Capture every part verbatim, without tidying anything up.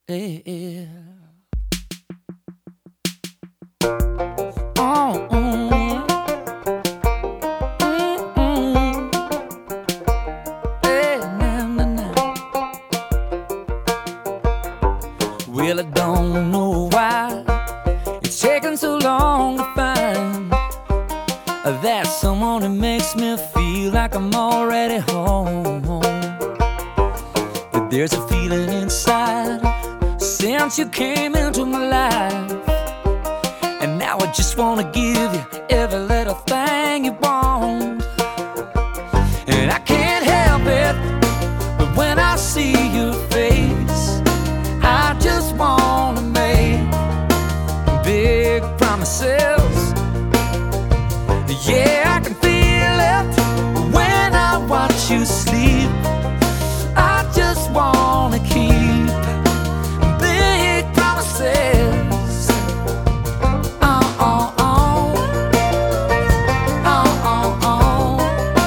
Yeah, yeah. Oh, mm, mm, mm. Hey, nah, nah, nah. Well, I don't know why it's taking so long to find that someone who makes me feel like I'm already home. But there's a feeling inside since you came into my life, and now I just wanna give you every little thing you want. And I can't help it, but when I see your face, I just wanna make big promises. Yeah, I can feel it when I watch you sleep. I just wanna keep big promises. Oh, oh, oh. Oh, oh, oh.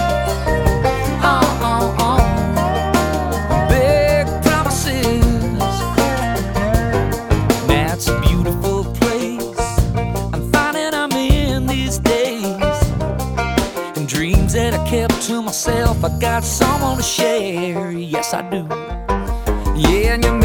Oh, oh, oh. Big promises. That's a beautiful place I'm finding I'm in these days. Dreams that I kept to myself, I got someone to share. Yes, I do. Yeah, and you